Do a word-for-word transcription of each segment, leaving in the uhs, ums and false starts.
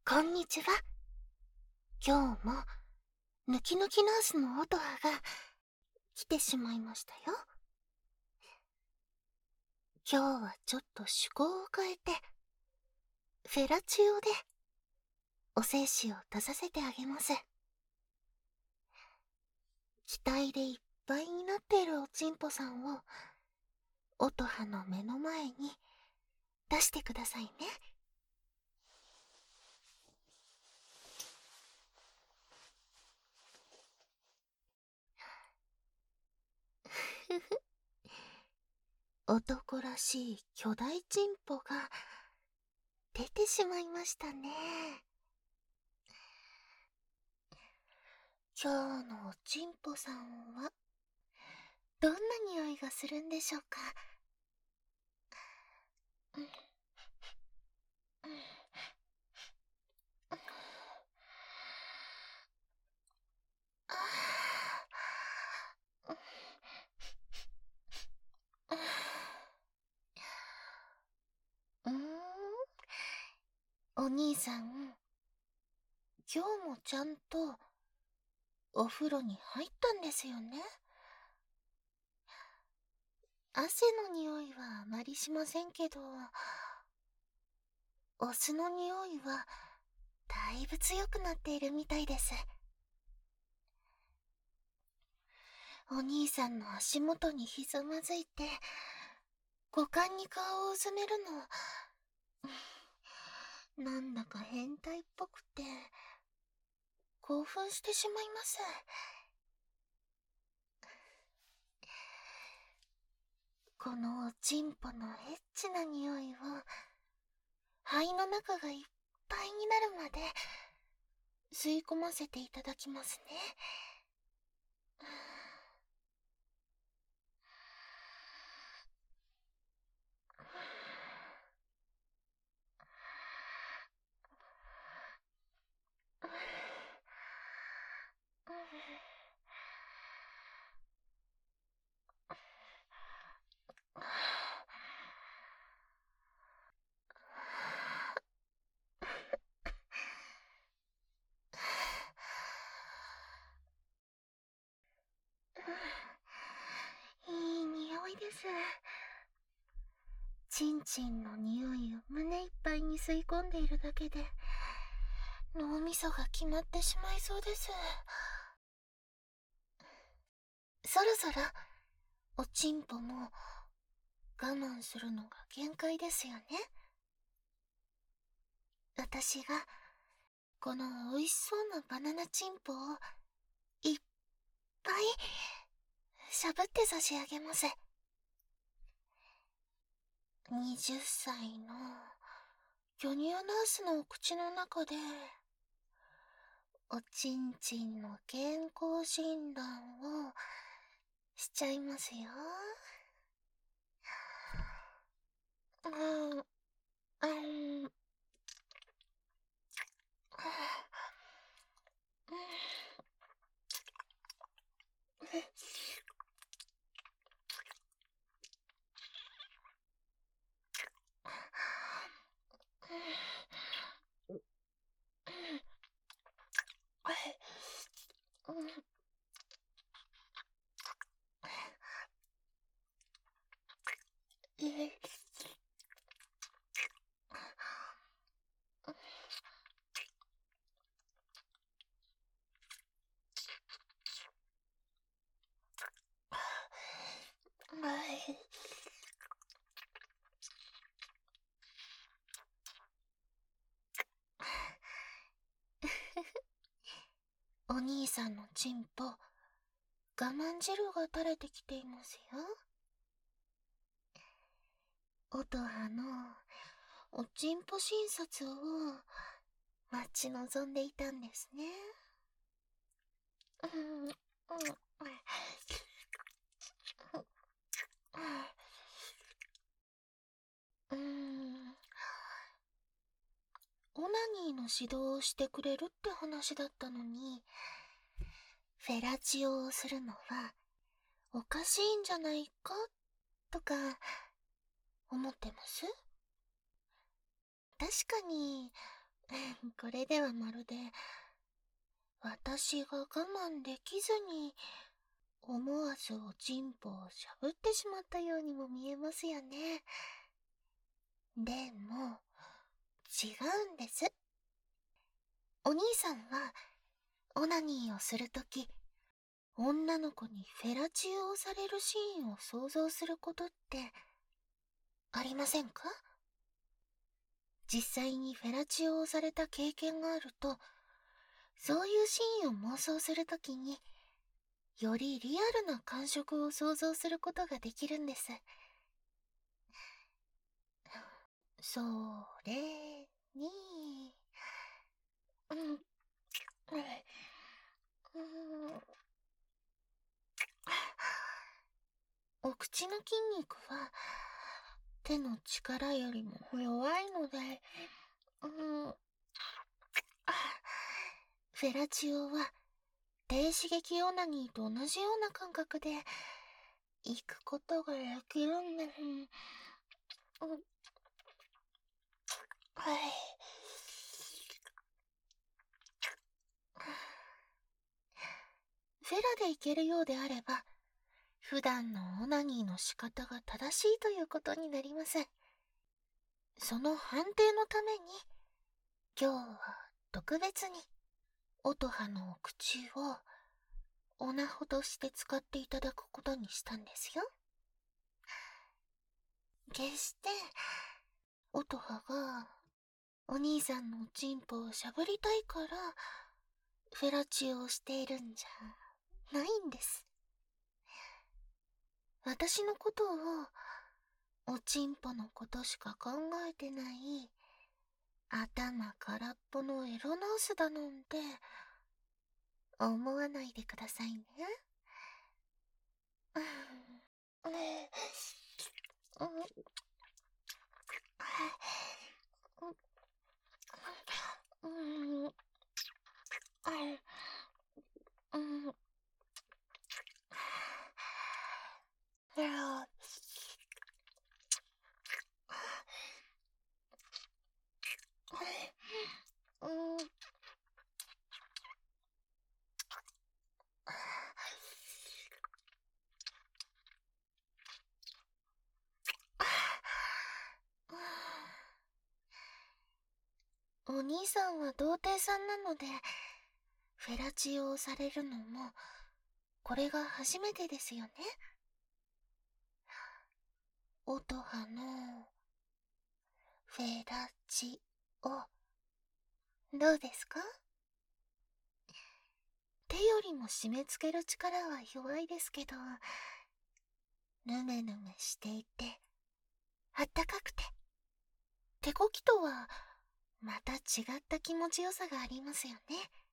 こんにちは。今日も、ぬきぬきナースの音羽が、来てしまいましたよ。今日はちょっと趣向を変えて、フェラチオで、お精子を出させてあげます。期待でいっぱいになっているおちんぽさんを、音羽の目の前に、出してくださいね。ふふ。男らしい巨大チンポが出てしまいましたね。今日のおちんぽさんはどんな匂いがするんでしょうか。うんうんうーん、お兄さん、今日もちゃんとお風呂に入ったんですよね。汗の匂いはあまりしませんけど、お酢の匂いはだいぶ強くなっているみたいです。お兄さんの足元にひざまずいて、股間に顔をうずめるの、なんだか変態っぽくて、興奮してしまいます。このおちんぽのエッチな匂いを、肺の中がいっぱいになるまで、吸い込ませていただきますね。いい匂いです。ちんちんの匂いを胸いっぱいに吸い込んでいるだけで、脳みそが決まってしまいそうです。そろそろ、おちんぽも我慢するのが限界ですよね。私が、この美味しそうなバナナチンポを、いっぱい、しゃぶって差し上げます。にじゅっさいの、巨乳ナースのお口の中で、おちんちんの健康診断をしちゃいますよ。うん、うん、うん、お兄さんのチンポ、我慢汁が垂れてきていますよ。音羽のおちんぽ診察を待ち望んでいたんですね。うんうんうーん、オナニーの指導をしてくれるって話だったのに、フェラチオをするのはおかしいんじゃないかとか思ってます？確かにこれではまるで、私が我慢できずに、思わずおちんぽをしゃぶってしまったようにも見えますよね。でも、違うんです。お兄さんは、オナニーをするとき、女の子にフェラチオをされるシーンを想像することって、ありませんか？実際にフェラチオをされた経験があると、そういうシーンを妄想するときに、よりリアルな感触を想像することができるんです。それに、うん、うん、お口の筋肉は手の力よりも弱いので、うん、フェラチオは低刺激オナニーと同じような感覚で行くことができるんです。うん、はい。フェラでいけるようであれば、普段のオナニーの仕方が正しいということになります。その判定のために、今日は特別に、音羽のお口を、オナほどして使っていただくことにしたんですよ。決して、音羽が、お兄さんのおちんぽをしゃぶりたいから、フェラチオをしているんじゃ、ないんです。私のことを、おちんぽのことしか考えてない、頭空っぽのエロナースだなんて、思わないでくださいね。うん、うん、うん、うん、うん、お兄さんは童貞さんなので、フェラチオをされるのも、これが初めてですよね。音羽の、フェラチオ、どうですか？手よりも締め付ける力は弱いですけど、ぬめぬめしていて、あったかくて、手こきとは、また違った気持ちよさがありますよね。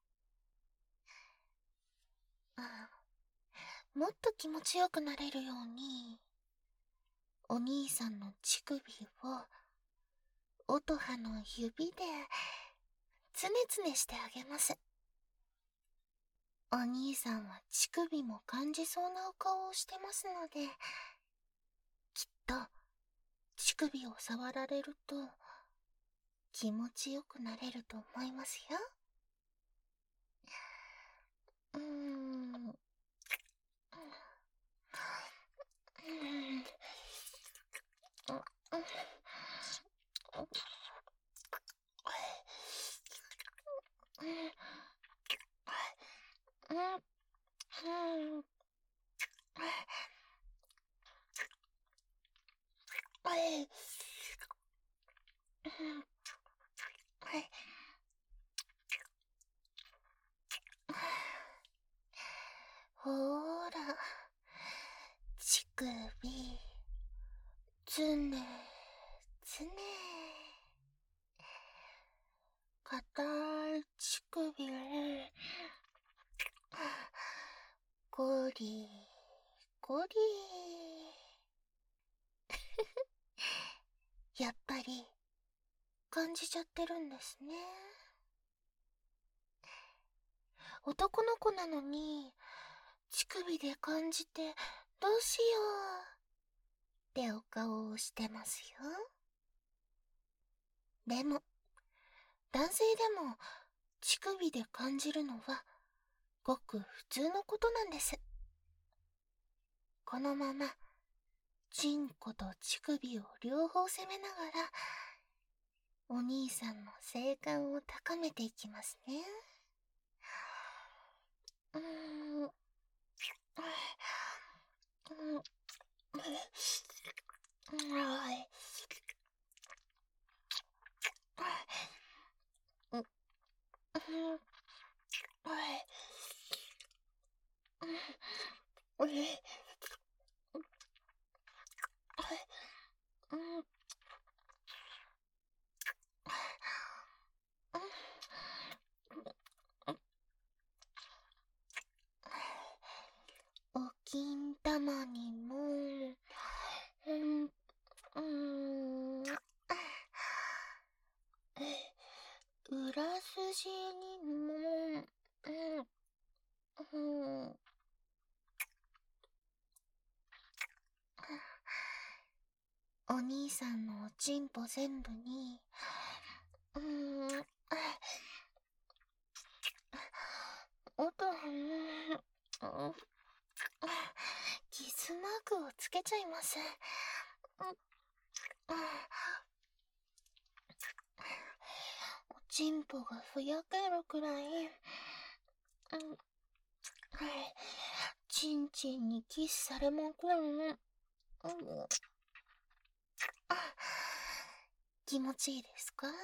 あ、もっと気持ちよくなれるように、お兄さんの乳首を、音羽の指で、つねつねしてあげます。お兄さんは乳首も感じそうなお顔をしてますので、きっと、乳首を触られると、気持ちよくなれると思いますよ。うーん。うん。ほーら、乳首、つね、つね。硬い乳首、ゴリ、ゴリ。やっぱり、感じちゃってるんですね。男の子なのに、乳首で感じて、どうしよう、ってお顔をしてますよ。でも、 男性でも乳首で感じるのはごく普通のことなんです。このままチンコと乳首を両方攻めながらお兄さんの性感を高めていきますね。うーん。はい。お金玉にも、うん、うん、裏筋にも、うん、うん、お兄さんのおちんぽ全部に、うん、おと、うん、キスマークをつけちゃいます。おちんぽがふやけるくらい、うん、ちんちんにキスされまくるの。うん、気持ちいいですか？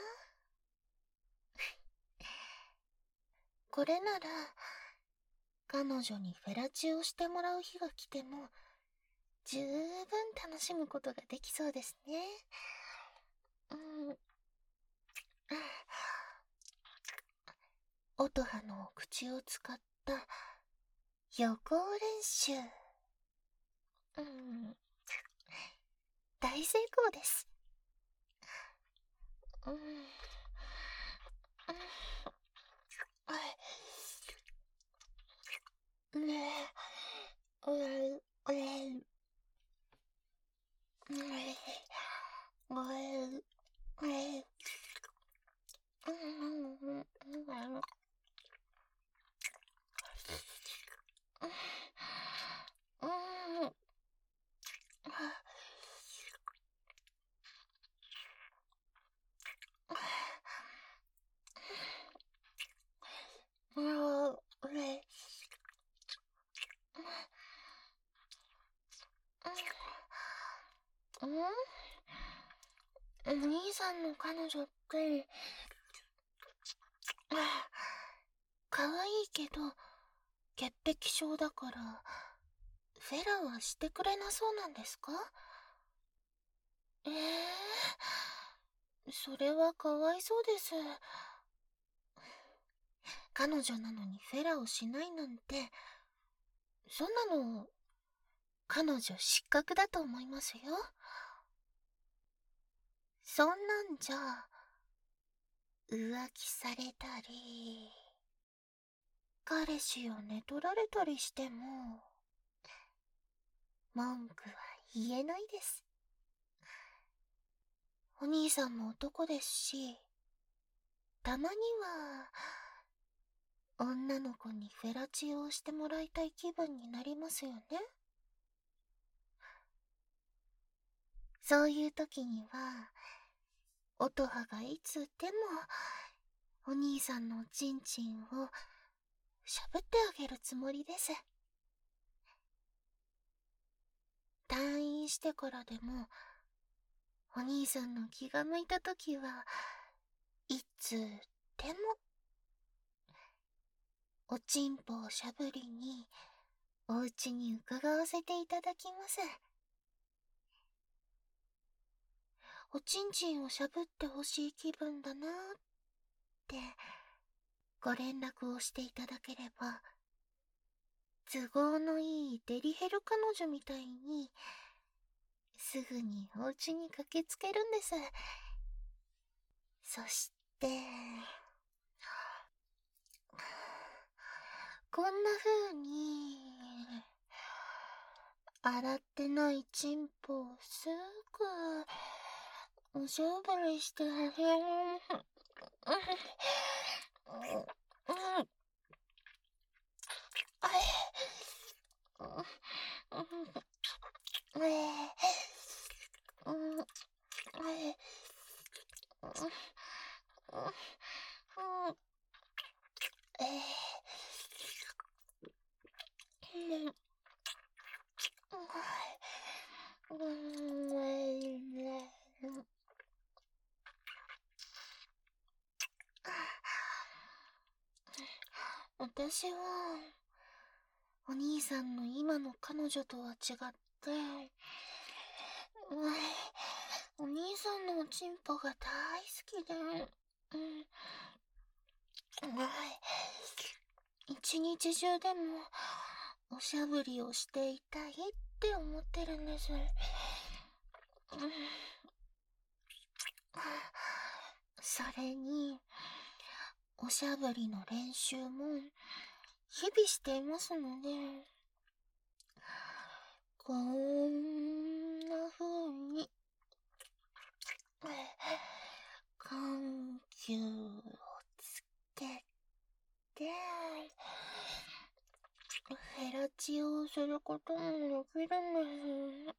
これなら彼女にフェラチオをしてもらう日が来ても十分楽しむことができそうですね。うん。音羽の口を使った予行練習。うん。大成功です。うん。うん。ねえ。うん。うん。うん。うん。お兄さんの彼女って可愛いけど潔癖症だからフェラはしてくれなそうなんですか？ええー、それはかわいそうです。彼女なのにフェラをしないなんて、そんなの彼女失格だと思いますよ。そんなんじゃ浮気されたり彼氏を寝取られたりしても文句は言えないです。お兄さんも男ですし、たまには女の子にフェラチオをしてもらいたい気分になりますよね。そういう時には音羽がいつでもお兄さんのおちんちんをしゃぶってあげるつもりです。退院してからでもお兄さんの気が向いた時はいつでもおちんぽをしゃぶりにお家に伺わせていただきます。おちんちんをしゃぶってほしい気分だなーってご連絡をしていただければ、都合のいいデリヘル彼女みたいにすぐにお家に駆けつけるんです。そしてこんな風に洗ってないチンポをすぐおしゃぶりしてあげる。 私は、お兄さんの今の彼女とは違って、お兄さんのおちんぽが大好きで、一日中でもおしゃぶりをしていたいって思ってるんです。それに、おしゃぶりの練習も日々していますので、こんな風に緩急をつけてフェラチオをすることもできるんです。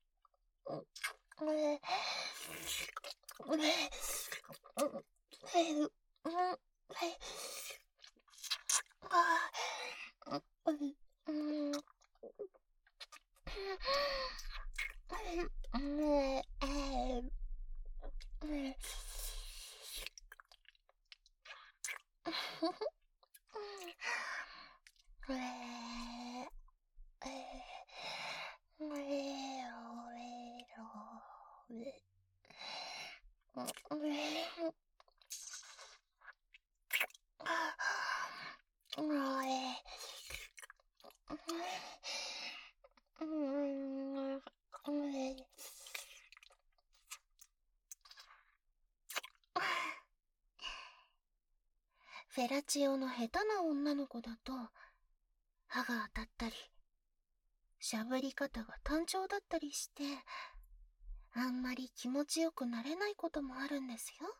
フェラチオの下手な女の子だと歯が当たったり、しゃぶり方が単調だったりして、あんまり気持ちよくなれないこともあるんですよ。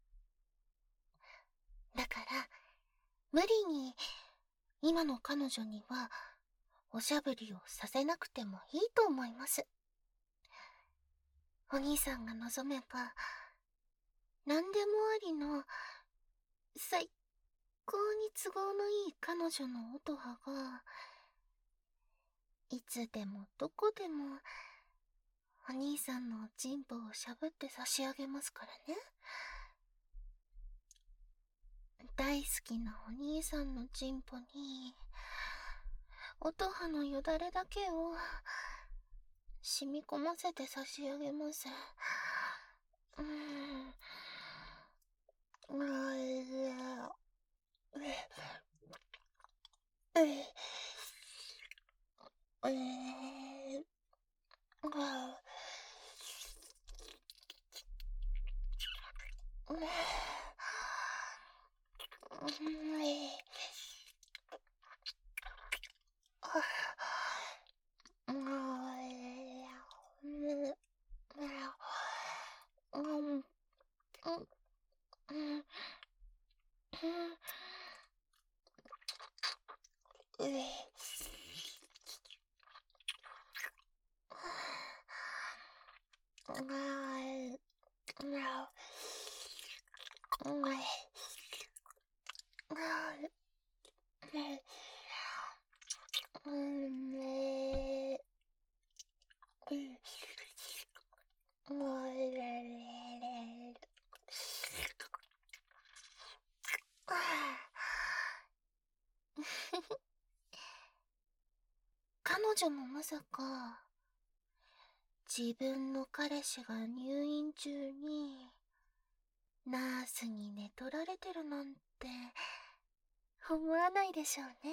だから無理に今の彼女にはおしゃぶりをさせなくてもいいと思います。お兄さんが望めば何でもありの最高に都合のいい彼女の音羽がいつでもどこでもお兄さんのおちんぽをしゃぶって差し上げますからね。大好きなお兄さんのちんぽに音羽のよだれだけを染み込ませて差し上げます。うーん。うーええええあ彼女もまさか自分の彼氏が入院中にナースに寝取られてるなんて思わないでしょうね。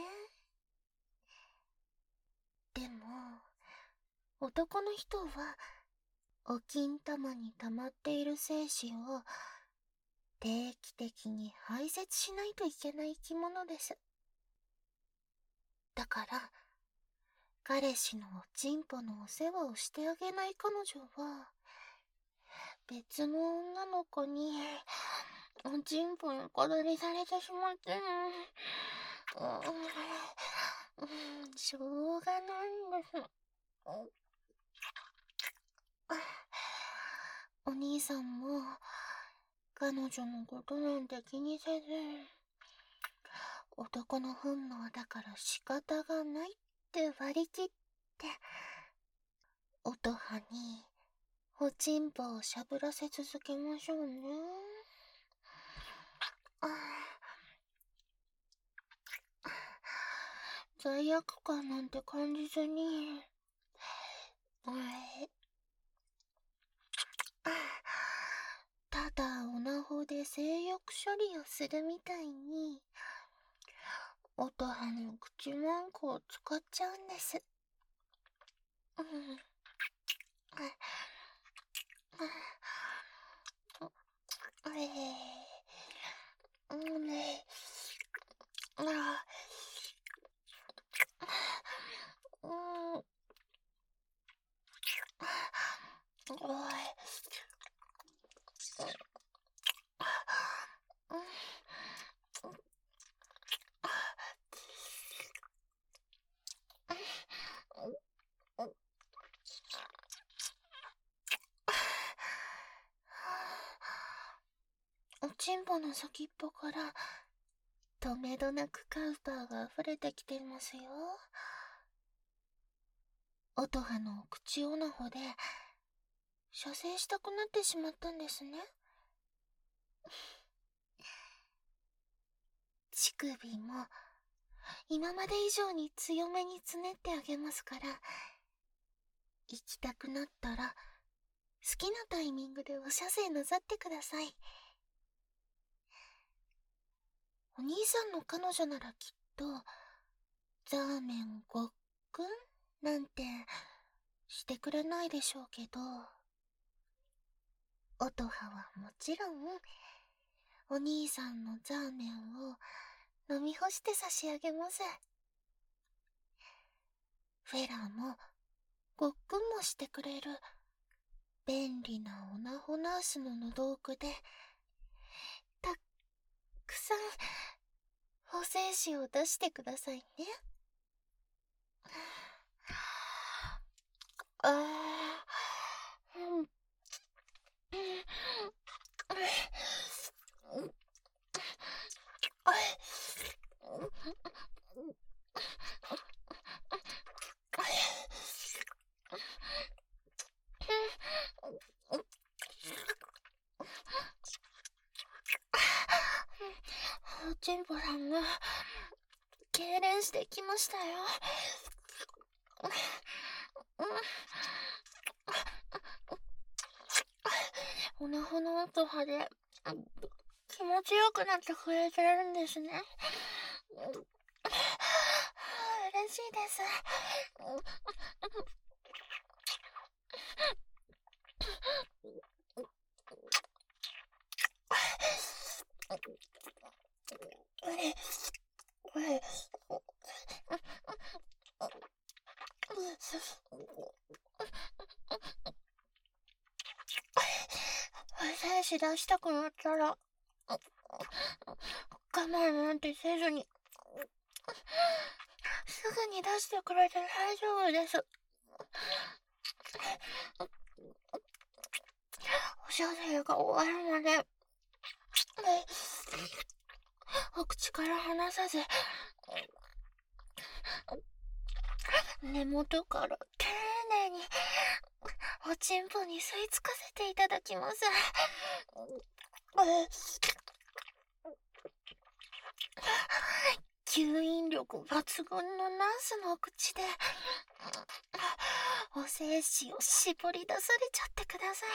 でも男の人はお金玉に溜まっている精子を定期的に排泄しないといけない生き物です。だから彼氏のおちんぽのお世話をしてあげない彼女は別の女の子に、うーおちんぽ横取りされてしまって、うん、しょうがないんです。お兄さんも彼女のことなんて気にせず、男の本能だから仕方がないって割り切って、音羽におちんぽをしゃぶらせ続けましょうね。罪悪感なんて感じずに、ただオナホで性欲処理をするみたいに、音羽の口文句を使っちゃうんです。うん。えー、うんね。あ、うん。おい。おちんぽの先っぽからとめどなくカウパーが溢れてきていますよ。音羽の口オナホで射精したくなってしまったんですね。乳首も今まで以上に強めにつねってあげますから、行きたくなったら好きなタイミングでお射精なさってください。お兄さんの彼女ならきっとザーメンごっくんなんてしてくれないでしょうけど、音羽はもちろんお兄さんのザーメンを飲み干して差し上げます。フェラもごっくんもしてくれる便利なオナホナースの喉奥でたっくさん補精子を出してくださいね。ああ、うん。おちんぽさんが痙攣してきましたよ。オナホの音羽で気持ちよくなってくれてるんですね。嬉しいです。精子出したくなったら我慢なんてせずにすぐに出してくれて大丈夫です。お射精が終わるまでお口から離さず根元から丁寧におちんぽに吸い付かせていただきます。吸引力抜群のナースの口でお精子を絞り出されちゃってください。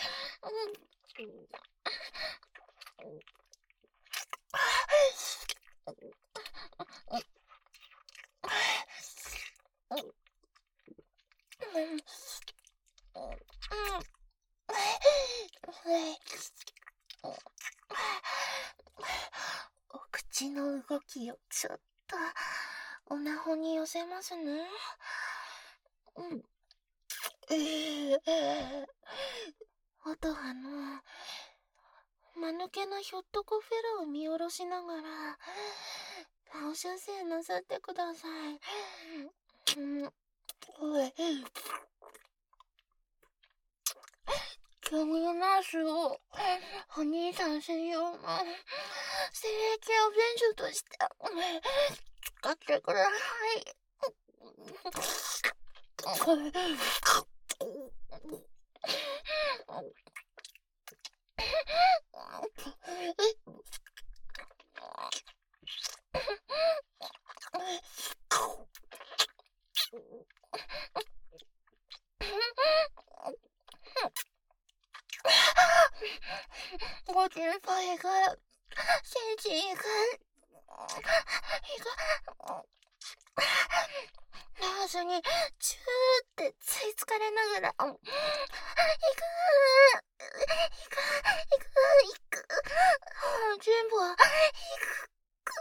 お口の動きをちょっとオナホに寄せますね。うん。えー、音羽の間抜けなひょっとこフェラを見下ろしながら放射線なさってください。うん、おい、煙ナースをお兄さん専用の精液を便所として使ってください。ご心配が先生がナースにチューってついつかれながらいくーいくーいくーいく全部はいく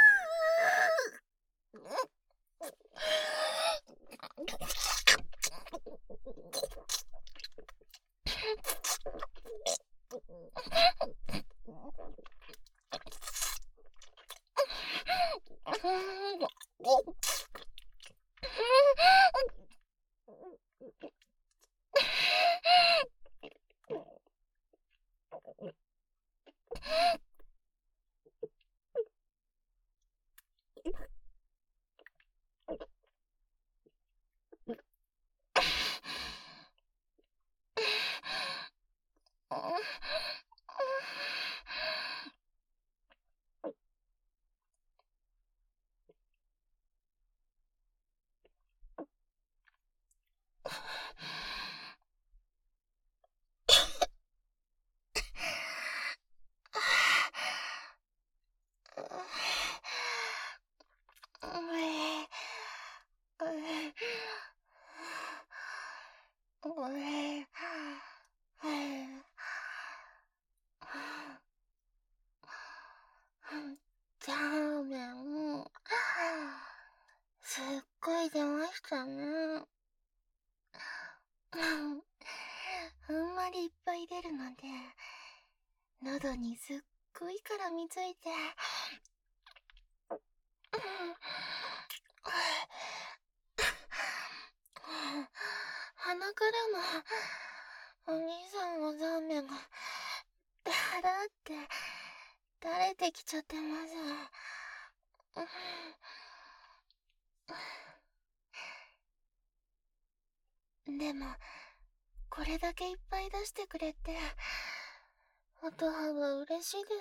ザーメンすっごい出ましたね。あんまりいっぱい出るので喉にすっごい絡みついて鼻からもお兄さんのザーメンがダラって垂れてきちゃってます。でもこれだけいっぱい出してくれて音羽は嬉しいです。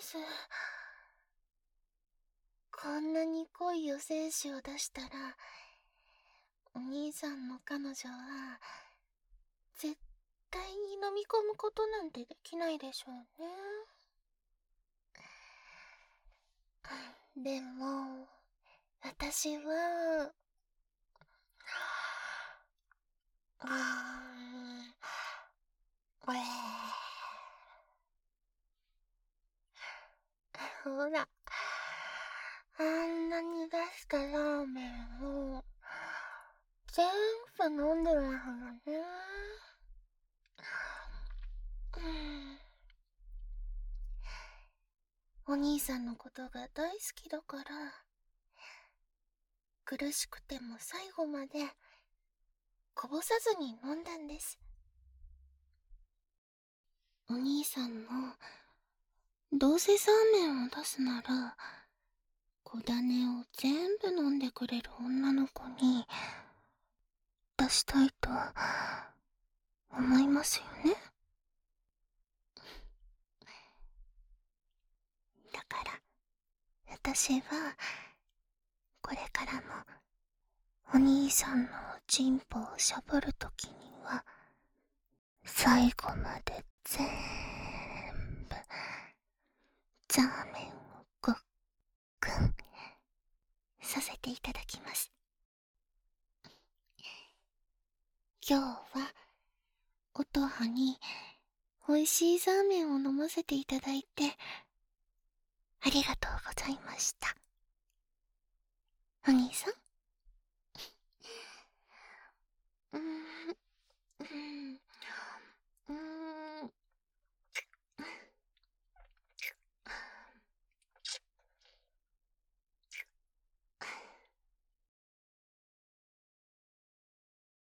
こんなに濃い余精子を出したらお兄さんの彼女は絶対に飲み込むことなんてできないでしょうね。でも私はうーんうえほらあんなに出したラーメンを全部飲んでますよね。お兄さんのことが大好きだから苦しくても最後までこぼさずに飲んだんです。お兄さんのどうせサーメンを出すなら小種を全部飲んでくれる女の子に出したいと思いますよね。だから私はこれからもお兄さんのチンポをしゃぶるときには最後まで全部ザーメンをごっくんさせていただきます。今日は音羽に美味しいザーメンを飲ませていただいてありがとうございました。お兄さん。うーん、うーん、うーん。